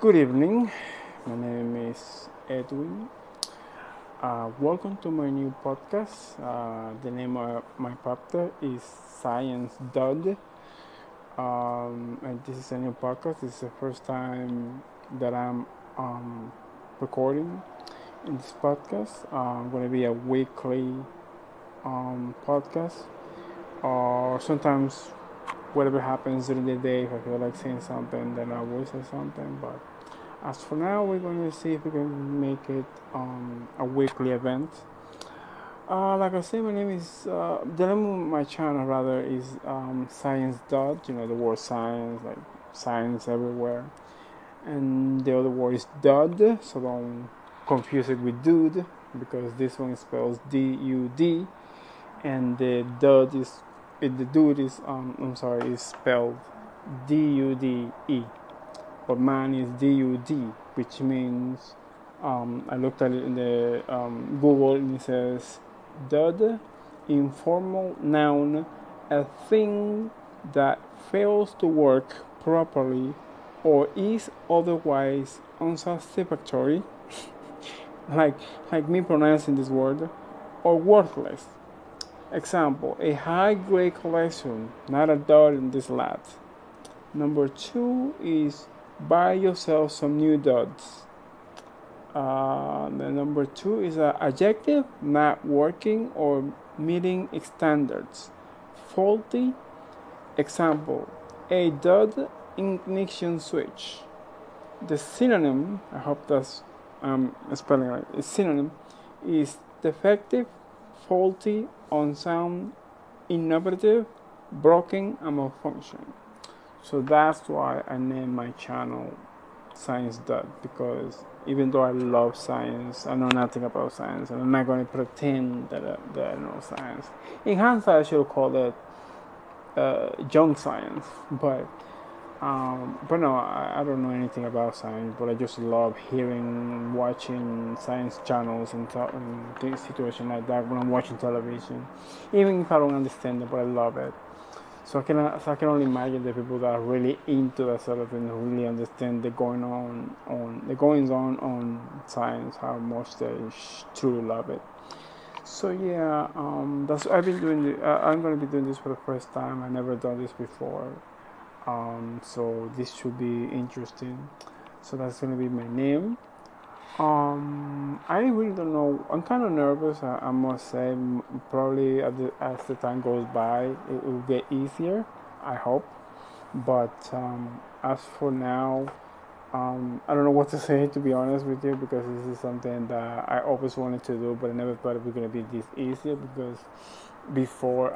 Good evening. My name is Edwin. Welcome to my new podcast. The name of my podcast is Science Dud. And this is a new podcast. This is the first time that I'm recording in this podcast. I'm going to be a weekly podcast, or sometimes whatever happens during the day. If I feel like saying something, then I will say something. But as for now, we're going to see if we can make it a weekly event. Like I said, my name is the name of my channel rather is Science Dot. You know the word science, like science everywhere, and the other word is Dud. So don't confuse it with Dude because this one spells D-U-D, and the Dud is the Dude is is spelled D-U-D-E. But mine is D-U-D, which means I looked at it in the Google and it says Dud, informal noun, a thing that fails to work properly or is otherwise unsatisfactory, like me pronouncing this word, or worthless. Example: a high-grade collection, not a dud in this lab. Number 2 is buy yourself some new duds. The number 2 is an adjective not working or meeting standards. Faulty. Example: a dud ignition switch. The synonym, I hope that's spelling right. The synonym is defective, faulty, unsound, inoperative, broken, and malfunctioning. So that's why I named my channel Science Dot, because even though I love science, I know nothing about science, and I'm not going to pretend that I know science. In hindsight, I should call it junk science, but no, I don't know anything about science, but I just love watching science channels and things situation like that when I'm watching television, even if I don't understand it, but I love it. So I can only imagine the people that are really into that sort of thing, who really understand the goings on science, how much they truly love it. So yeah, that's I've been doing. I'm going to be doing this for the first time. I never done this before, so this should be interesting. So that's going to be my name. I really don't know. I'm kind of nervous. I must say. Probably as the time goes by, it will get easier. I hope. But as for now, I don't know what to say, to be honest with you, because this is something that I always wanted to do, but I never thought it was gonna be this easier. Because before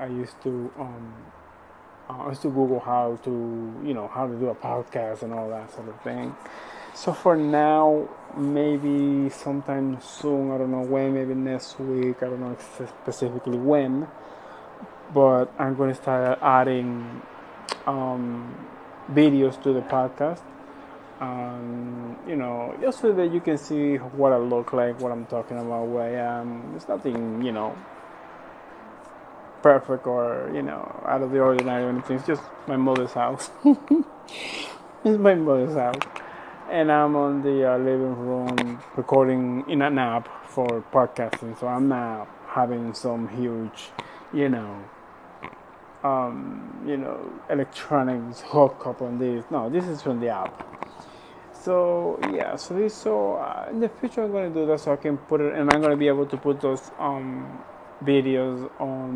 I used to Google how to do a podcast and all that sort of thing. So for now, maybe sometime soon, I don't know when, maybe next week, I don't know specifically when, but I'm going to start adding videos to the podcast. Just so that you can see what I look like, what I'm talking about, where I am. It's nothing, perfect or, out of the ordinary or anything. It's just my mother's house. It's my mother's house. And I'm on the living room recording in an app for podcasting, so I'm not having some huge, you know, electronics hook up on this. No, this is from the app. So yeah, in the future I'm going to do that, so I can put it, and I'm going to be able to put those videos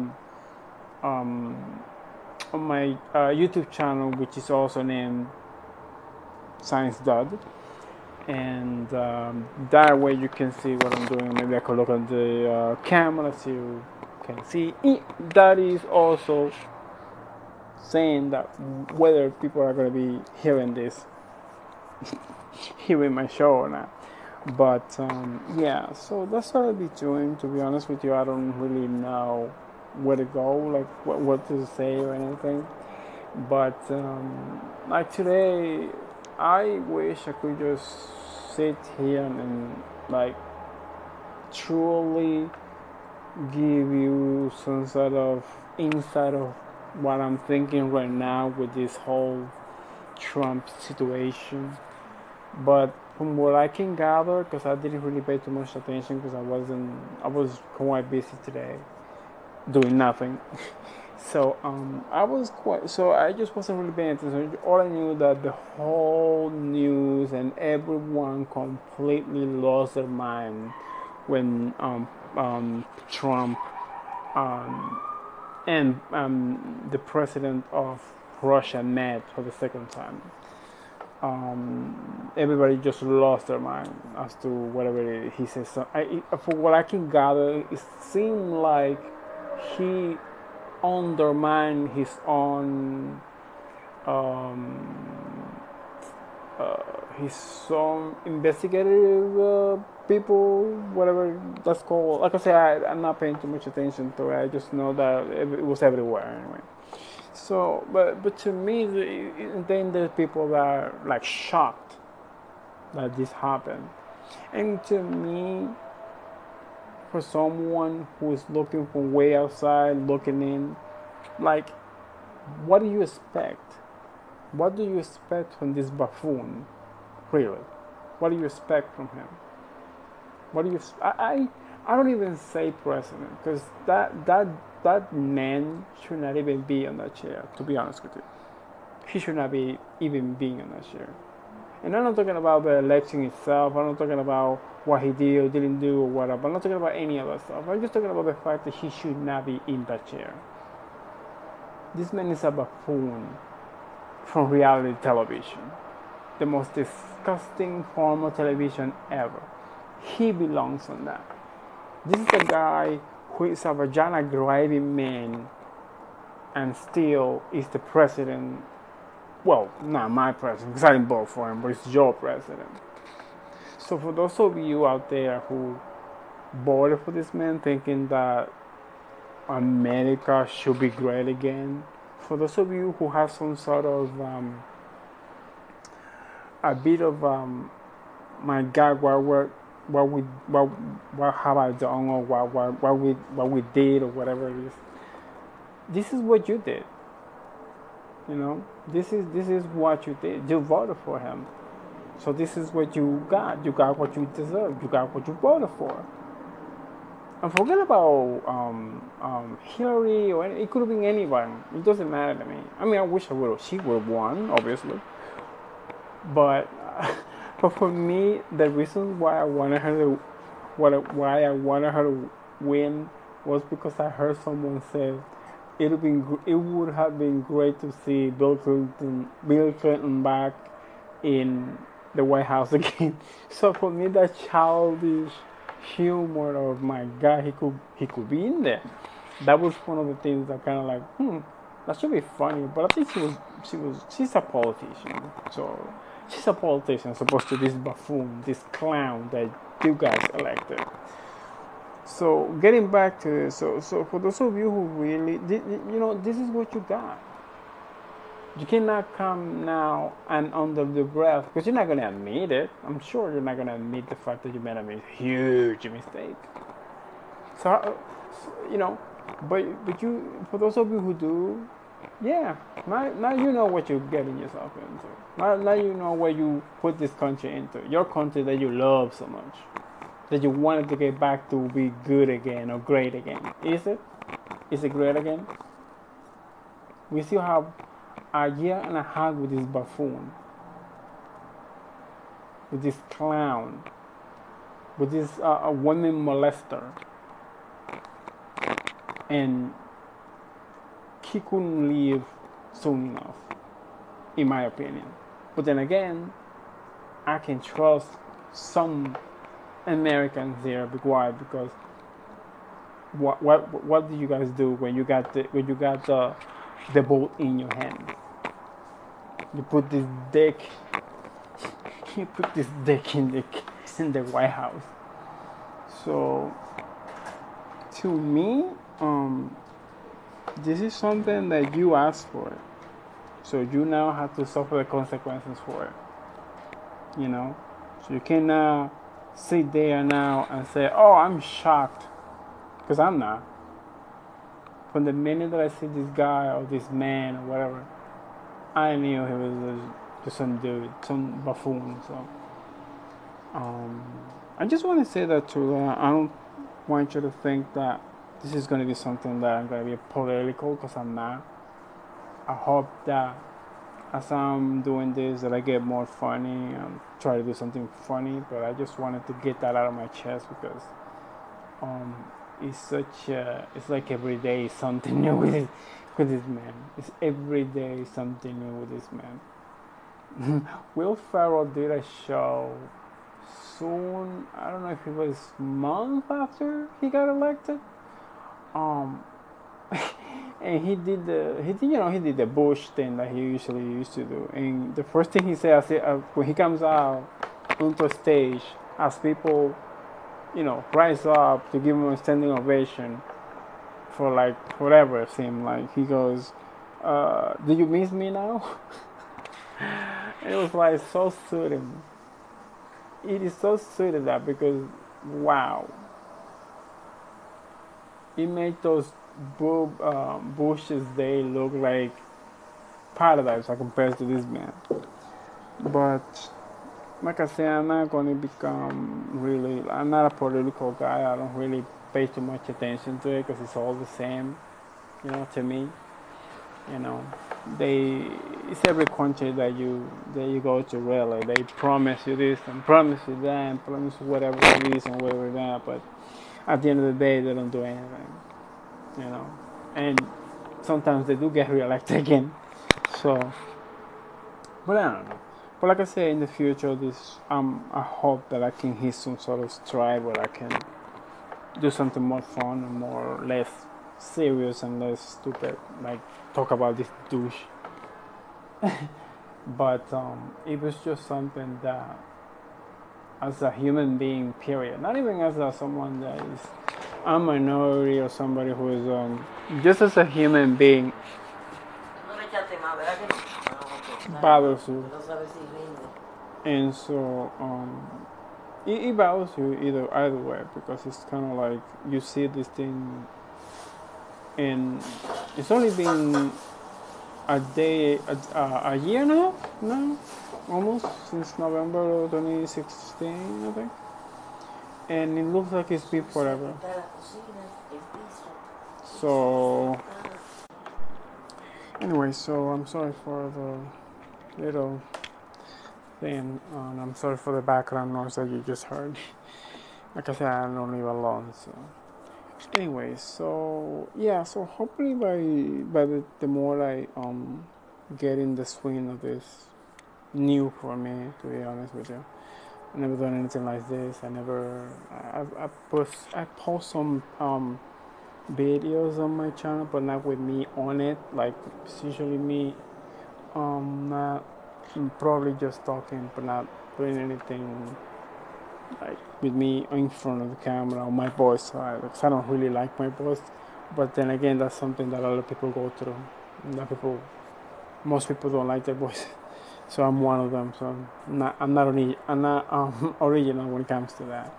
on my YouTube channel, which is also named Science Dud, and that way you can see what I'm doing. Maybe I could look at the camera so you can see. That is also saying that whether people are going to be hearing this, hearing my show or not. But yeah, so that's what I'll be doing. To be honest with you, I don't really know where to go, like what to say or anything. But like today, I wish I could just sit here and like truly give you some sort of insight of what I'm thinking right now with this whole Trump situation. But from what I can gather, because I didn't really pay too much attention because I was quite busy today doing nothing. So I just wasn't really paying attention. All I knew that the whole news and everyone completely lost their mind when Trump um, and the president of Russia met for the second time. Everybody just lost their mind as to whatever he says. So for what I can gather, it seemed like he undermined his own um, his own investigative people, whatever that's called. Like I said, I'm not paying too much attention to it. I just know that it was everywhere anyway. So, but to me, then there's people that are like shocked that this happened, and to me, for someone who is looking from way outside, looking in, like, what do you expect? What do you expect from this buffoon? Really, what do you expect from him? What do you? I don't even say president because that man should not even be on that chair. To be honest with you, he should not be even being on that chair. And I'm not talking about the election itself. I'm not talking about what he did or didn't do or whatever. I'm not talking about any of that stuff. I'm just talking about the fact that he should not be in that chair. This man is a buffoon from reality television, the most disgusting form of television ever. He belongs on that. This is a guy who is a vagina grabbing man and still is the president. Well, not my president because I didn't vote for him, but it's your president. So for those of you out there who voted for this man thinking that America should be great again, for those of you who have some sort of a bit of my God, what have I done or what we did or whatever it is. This is what you did. You know, this is what you did. You voted for him, so this is what you got. You got what you deserve. You got what you voted for. And forget about Hillary or it could have been anyone. It doesn't matter to me. I mean, I wish she would have won, obviously. But but for me, the reason why I wanted her to why I wanted her to win was because I heard someone say it would have been great to see Bill Clinton back in the White House again. So for me, that childish humor of my God, he could be in there. That was one of the things that kind of like, that should be funny. But I think she's a politician, so she's a politician supposed to this buffoon, this clown that you guys elected. So getting back to this, so for those of you who really, this is what you got. You cannot come now and under the breath because you're not gonna admit it. I'm sure you're not gonna admit the fact that you made a huge mistake. So, but you, for those of you who do, yeah, now you know what you're getting yourself into. Now you know where you put this country into. Your country that you love so much, that you wanted to get back to be good again or great again. Is it? Is it great again? We still have a year and a half with this buffoon, with this clown, with this woman molester, and he couldn't leave soon enough, in my opinion. But then again, I can trust some Americans there. Why? Because what do you guys do when you got the ball in your hand? You put this dick. You put this dick in the White House. So to me, this is something that you asked for. So you now have to suffer the consequences for it. You know? So you cannot sit there now and say, oh, I'm shocked. Because I'm not. From the minute that I see this guy or this man or whatever, I knew he was just some dude, some buffoon. So Um, I just want to say that too. I don't want you to think that this is going to be something that I'm going to be political, because I'm not. I hope that as I'm doing this, that I get more funny and try to do something funny. But I just wanted to get that out of my chest, because um, it's like every day something new with this man. It's every day something new with this man. Will Ferrell did a show soon. I don't know if it was month after he got elected. Um, and he did the Bush thing that he usually used to do. And the first thing he says when he comes out onto a stage, as people rise up to give him a standing ovation for like whatever it seemed like, he goes, "Do you miss me now?" And it was like so soothing. It is so soothing that, because wow, it made those bushes they look like paradise as compared to this man. But like I said, I'm not going to become really. I'm not a political guy. I don't really pay too much attention to it, because it's all the same, to me. You know, they it's every country that you go to, really. They promise you this and promise you that and promise you whatever it is and whatever that, but at the end of the day, they don't do anything. You know, and sometimes they do get reelected again. So, but I don't know. But like I say, in the future, I hope that I can hit some sort of stride where I can do something more fun and more less serious and less stupid, like talk about this douche. But it was just something that, as a human being, period, not even as someone that is a minority or somebody who is just as a human being, bothers you. And so it bothers you either way, because it's kind of like you see this thing, and it's only been a year now, almost, since November 2016, I think, and it looks like it's been forever. So anyway, so I'm sorry for the little thing, and I'm sorry for the background noise that you just heard. Like I said, I don't live alone, so. Anyway, so yeah, so hopefully by the more I get in the swing of this, new for me, to be honest with you. I never done anything like this. I post some videos on my channel, but not with me on it. Like it's usually me not probably just talking, but not doing anything like with me in front of the camera or my voice. Because I don't really like my voice, but then again, that's something that a lot of people go through. Most people don't like their voice, so I'm one of them. So I'm not original when it comes to that.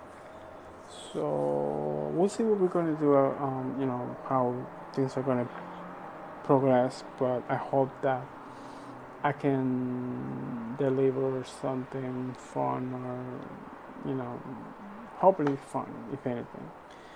So we'll see what we're gonna do. How things are gonna progress, but I hope that I can deliver something fun, or hopefully fun, if anything.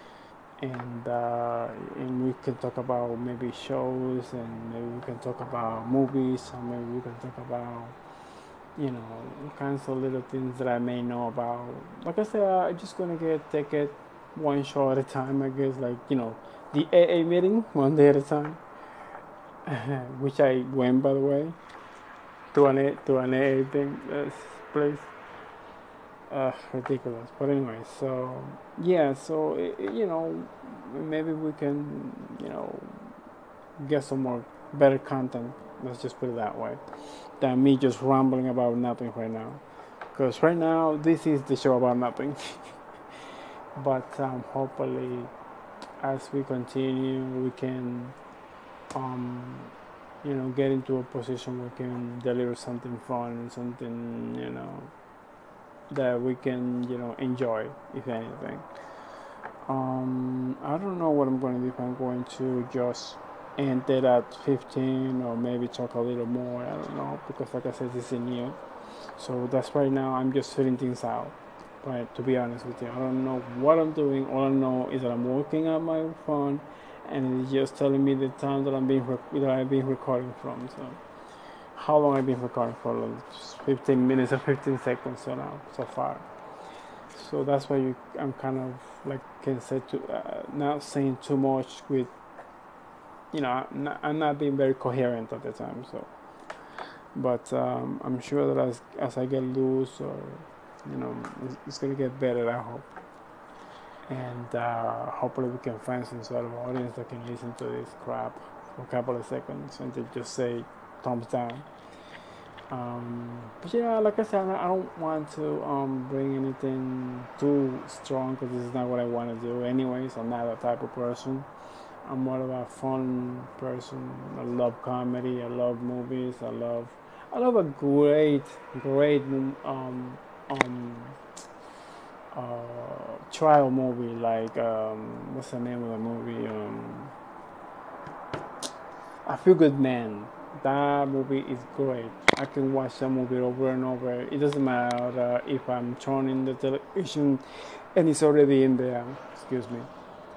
And we can talk about maybe shows, and maybe we can talk about movies, and maybe we can talk about kinds of little things that I may know about. Like I said, I'm just gonna take it one show at a time, I guess. Like the AA meeting, one day at a time, which I went, by the way, to an AA thing, place. Ridiculous. But anyway, so yeah, so maybe we can get some more better content. Let's just put it that way, than me just rambling about nothing right now. Because right now this is the show about nothing. But hopefully, as we continue, we can um, get into a position where we can deliver something fun, something that we can enjoy, if anything. I don't know what I'm going to do, if I'm going to just end it at 15 or maybe talk a little more. I don't know, because like I said, this is new. So that's right now I'm just filling things out. Right, to be honest with you, I don't know what I'm doing. All I know is that I'm looking at my phone, and it's just telling me the time that that I've been recording from. So how long I've been recording for? Like just 15 minutes or 15 seconds so now so far. So that's why I'm kind of like can say to not saying too much with I'm not being very coherent at the time. So, but I'm sure that as I get loose or it's gonna get better. I hope, and hopefully we can find some sort of audience that can listen to this crap for a couple of seconds and they just say thumbs down. But yeah, like I said, I don't want to bring anything too strong because this is not what I want to do. Anyways, I'm not that type of person. I'm more of a fun person. I love comedy. I love movies. I love a great um, trial movie like what's the name of the movie? A Feel Good Man. That movie is great. I can watch that movie over and over. It doesn't matter if I'm turning the television and it's already in there. Excuse me.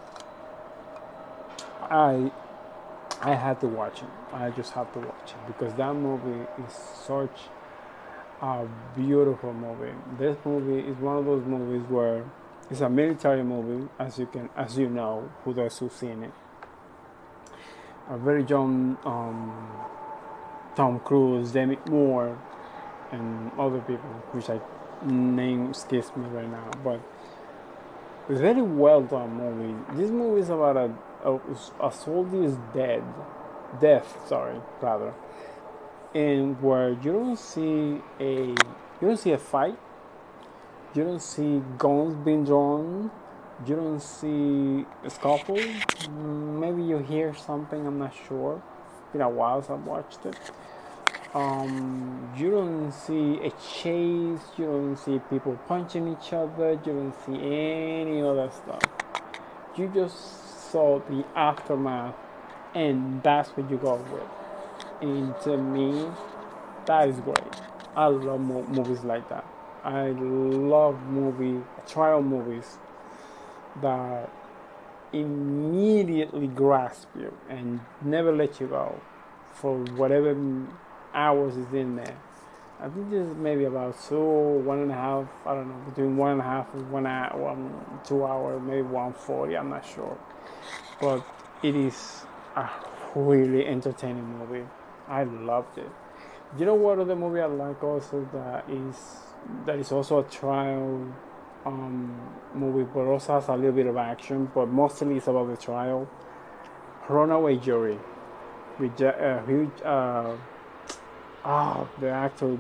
I I had to watch it. I just had to watch it because that movie is such a beautiful movie. This movie is one of those movies where it's a military movie, as you know, who those who've seen it. A very young Tom Cruise, Demi Moore, and other people, which I name escapes me right now. But it's a very well done movie. This movie is about a soldier's death, sorry, rather, and where you don't see a fight, you don't see guns being drawn, you don't see a scuffle. Maybe you hear something. I'm not sure. It's been a while since I've watched it. You don't see a chase, you don't see people punching each other, you don't see any other stuff. You just saw the aftermath, and that's what you go with. And to me, that is great. I love movies like that. I love trial movies that immediately grasp you and never let you go for whatever hours is in there. I think this is maybe about 1.5. I don't know, between 1.5 and 1 hour, 2 hours, maybe 140. I'm not sure, but it is a really entertaining movie. I loved it. You know what other movie I like also that is also a trial movie, but also has a little bit of action, but mostly it's about the trial. Runaway Jury with the actor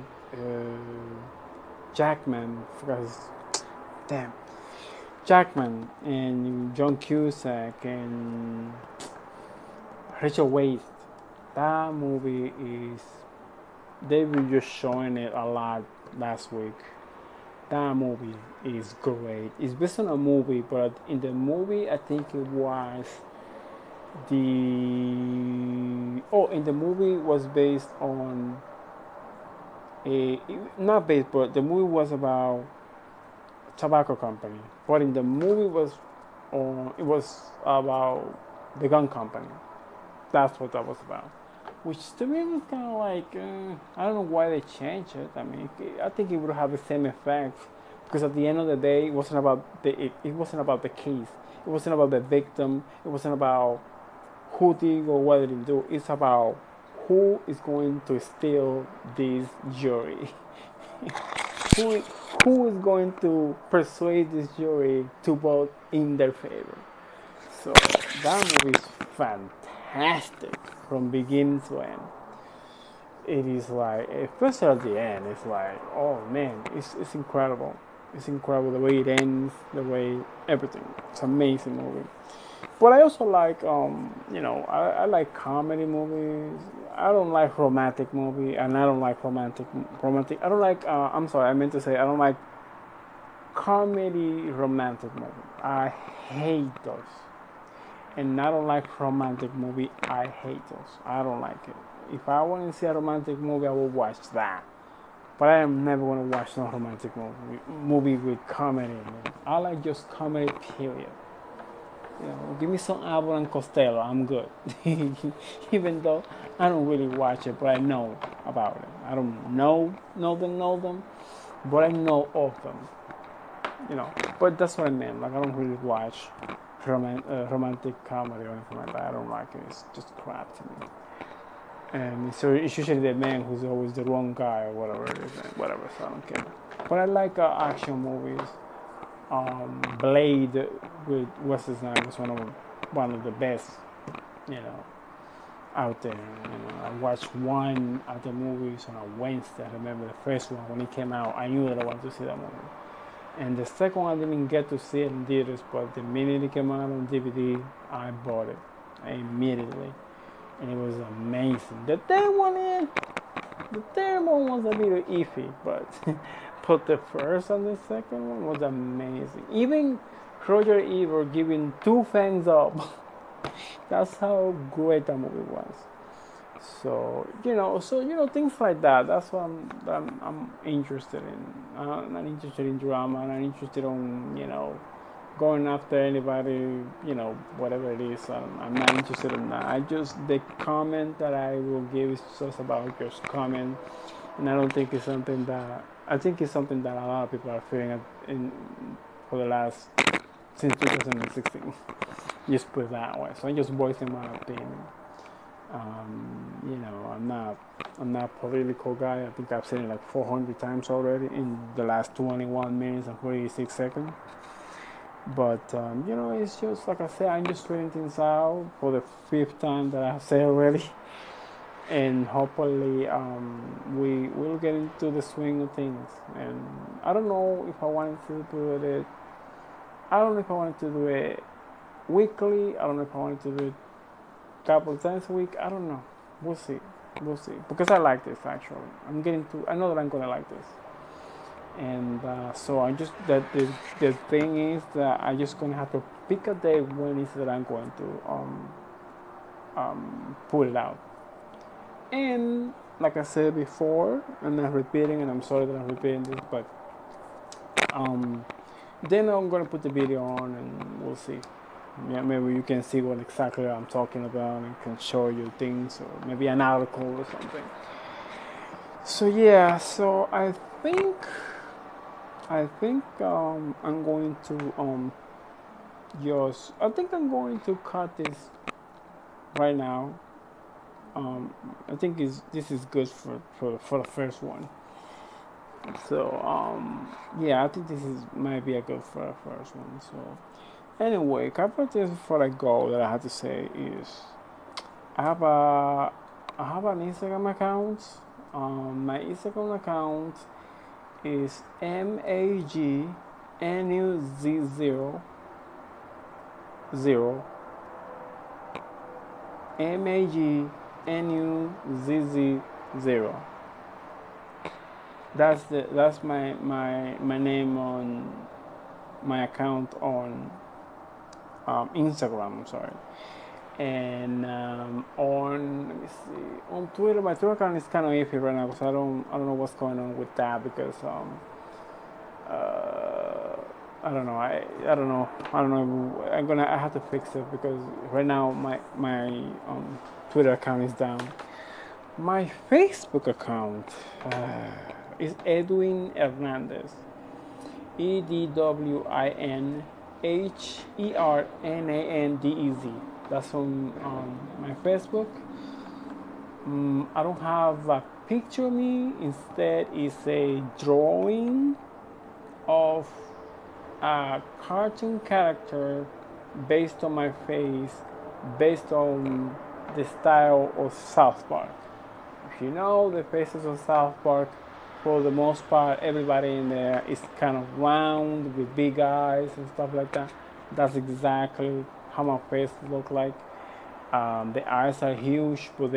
Jackman, because damn Jackman and John Cusack and Rachel Weisz. That movie is they were just showing it a lot last week. That movie is great. It's based on a movie, but in the movie, I think it was in the movie was based on a not based, but the movie was about a tobacco company. But in the movie it was about the gun company. That's what that was about. Which to me was kind of like I don't know why they changed it. I mean, I think it would have the same effect because at the end of the day, it wasn't about the case. It wasn't about the victim. It wasn't about who did or what didn't do. It's about who is going to steal this jury. who who is going to persuade this jury to vote in their favor. So that movie is fantastic from beginning to end. It is like, especially at the end, it's like, oh man, it's incredible. It's incredible the way it ends, the way everything. It's an amazing movie. But I also like, I like comedy movies. I don't like romantic movie, and I don't like romantic. I don't like. I'm sorry, I meant to say I don't like comedy romantic movie. I hate those. And I don't like romantic movie. I hate those. I don't like it. If I want to see a romantic movie, I will watch that. But I am never gonna watch no romantic movie with comedy. Man. I like just comedy. Period. Give me some Abbott and Costello. I'm good. Even though I don't really watch it, but I know about it. I don't know them, but I know of them. But that's what I meant. Like I don't really watch romantic comedy or anything like that. I don't like it. It's just crap to me. And so it's usually the man who's always the wrong guy or whatever it is, and whatever. So I don't care. But I like action movies. Blade with Wesley Snipes was one of the best, you know, out there. I watched one of the movies on a Wednesday. I remember the first one when it came out. I knew that I wanted to see that movie. And the second one I didn't get to see it in theaters, but the minute it came out on DVD, I bought it immediately, and it was amazing. The third one was a little iffy, but but the first and the second one was amazing. Even Roger Ebert giving two thumbs up. That's how great that movie was. So things like that. That's what I'm interested in. I'm not interested in drama. I'm not interested in going after anybody. Whatever it is. I'm not interested in that. The comment that I will give is just about just comment, and I don't think it's something that I think it's something that a lot of people are feeling for the last since 2016. Just put it that way. So I'm just voicing my opinion. I'm not a political guy. I think I've said it like 400 times already in the last 21 minutes and 46 seconds. But it's just like I said. I'm just figuring things out for the fifth time that I've said already, and hopefully we will get into the swing of things. And I don't know if I wanted to do it. I don't know if I wanted to do it weekly. I don't know if I wanted to do it couple of times a week. I don't know. We'll see. Because I like this actually. I know that I'm gonna like this. And so I just that the thing is that I just gonna have to pick a day when is that I'm going to put it out. And like I said before, and I'm repeating, and I'm sorry that I'm repeating this, but then I'm gonna put the video on, and we'll see. Yeah, maybe you can see what exactly I'm talking about and can show you things, or maybe an article or something. So yeah, so I think I'm going to I'm going to cut this right now. I think this is good for the first one. So yeah, I think this is might be a good for the first one. So anyway, a couple of things before I go that I have to say is I have a I have an Instagram account. My Instagram account is MAGNUZ0 MAGNUZZ0. That's my name on my account on Instagram. I'm sorry. And on let me see on Twitter, my Twitter account is kind of iffy right now because I don't know what's going on with that because uh, I don't know. I have to fix it because right now my Twitter account is down. My Facebook account is Edwin Hernandez. EDWINHERNANDEZ. That's on my Facebook. I don't have a picture of me. Instead, it's a drawing of a cartoon character based on my face, based on the style of South Park. If you know the faces of South Park, for the most part, everybody in there is kind of round with big eyes and stuff like that. That's exactly how my face look like. The eyes are huge, but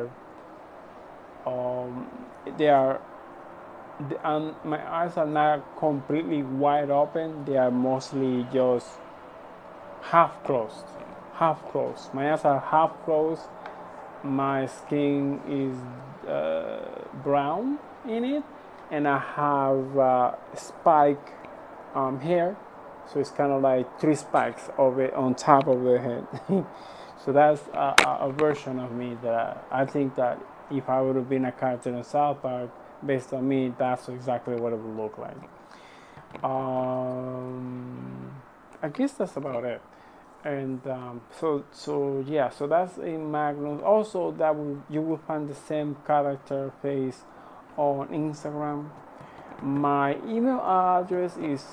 um, they are my eyes are not completely wide open. They are mostly just half closed. Half closed. My eyes are half closed. My skin is brown in it, and I have spike hair, so it's kind of like three spikes of it on top of the head. So that's a version of me that I think that if I would have been a character in South Park, based on me, that's exactly what it would look like. Um, I guess that's about it. And so yeah, so that's in Magnus. Also, that you will find the same character face on Instagram. My email address is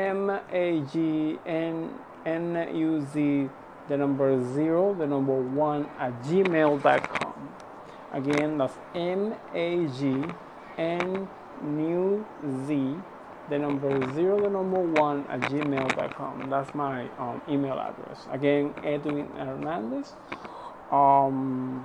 magnuz, the number zero, the number one at gmail.com. Again, that's magnuz, the number zero, the number one at gmail.com. That's my email address. Again, Edwin Hernandez. Um,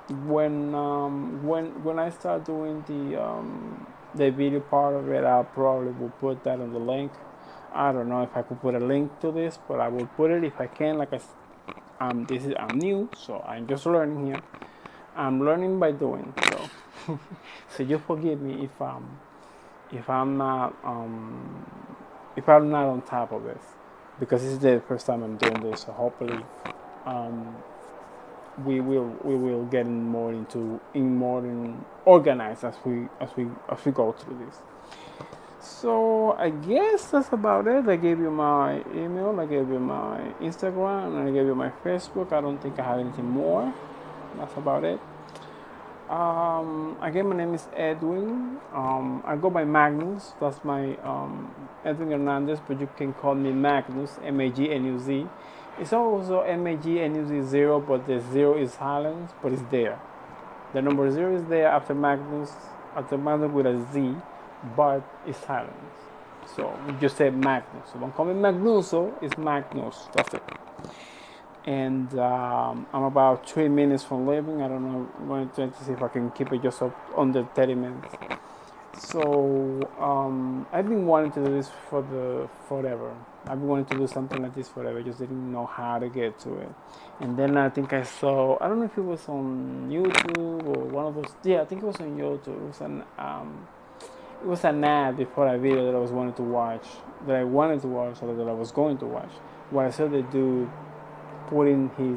when I start doing the video part of it, I probably will put that on the link. I don't know if I could put a link to this, but I will put it if I can. Like I'm new, so I'm just learning here. I'm learning by doing. So so you forgive me if I'm not if I'm not on top of this, because this is the first time I'm doing this. So hopefully um, we will get more in organized as we go through this. So I guess that's about it. I gave you my email, I gave you my Instagram, and I gave you my Facebook. I don't think I have anything more. That's about it. Again, my name is Edwin. I go by Magnus. That's my Edwin Hernandez, but you can call me Magnus, Magnuz. It's also Magnuz zero, but the zero is silent, but it's there. The number zero is there after Magnus with a Z, but it's silent. So you just say Magnus. So don't call me Magnuso, it's Magnus. That's it. And I'm about 3 minutes from leaving. I don't know. I'm going to try to see if I can keep it just up under 30 minutes. So I've been wanting to do this forever. I've been wanting to do something like this forever. Just didn't know how to get to it. And then I think I saw. I don't know if it was on YouTube or one of those. Yeah, I think it was on YouTube. It was an ad before a video that I was wanting to watch. That I wanted to watch, or that I was going to watch. Where I saw the dude putting his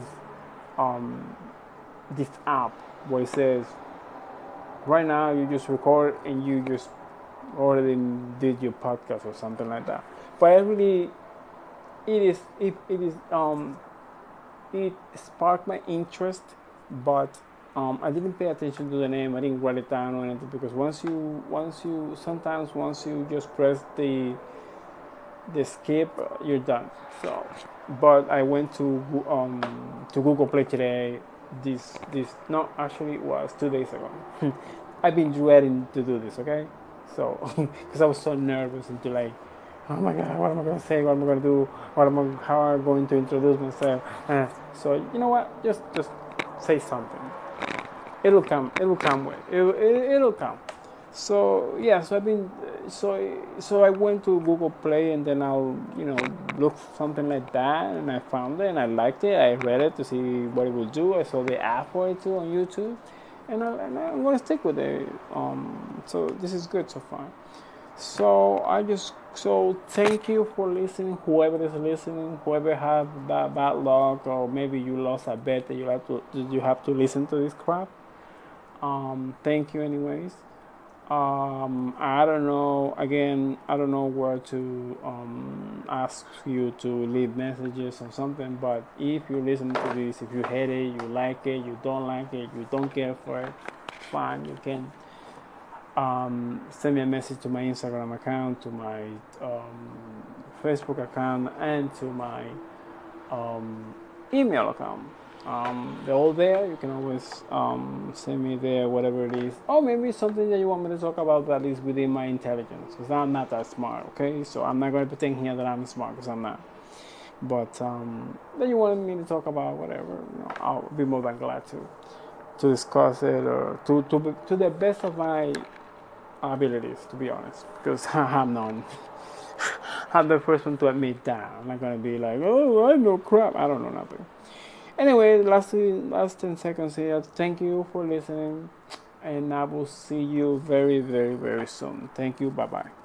this app where it says right now you just record and you just already did your podcast or something like that. But I really it sparked my interest, but I didn't pay attention to the name. I didn't write it down or anything, because once you just press the skip, you're done. So, but I went to Google Play today. This no, actually it was 2 days ago. I've been dreading to do this. Okay, so because I was so nervous and like, oh my god, what am I gonna say? What am I gonna do? How am I going to introduce myself? So you know what? Just say something. It'll come with it'll come. So yeah, so I've been so I went to Google Play, and then I'll look something like that, and I found it and I liked it. I read it to see what it would do. I saw the app for it too on YouTube, and I'm gonna stick with it. So this is good so far. So thank you for listening. Whoever is listening, whoever have that bad luck, or maybe you lost a bet that you have to listen to this crap. Thank you anyways. I don't know. Again, I don't know where to ask you to leave messages or something. But if you listen to this, if you hate it, you like it, you don't like it, you don't care for it, fine. You can send me a message to my Instagram account, to my Facebook account, and to my email account. They're all there. You can always send me there, whatever it is. Or maybe something that you want me to talk about that is within my intelligence. Because I'm not that smart, okay? So I'm not going to pretend here that I'm smart, because I'm not. But that you want me to talk about, whatever, I'll be more than glad to discuss it, or to the best of my abilities, to be honest. Because I'm not. I'm the first one to admit that. I'm not going to be like, oh, I know crap. I don't know nothing. Anyway, last 10 seconds here. Thank you for listening. and I will see you very, very, very soon. Thank you. Bye bye.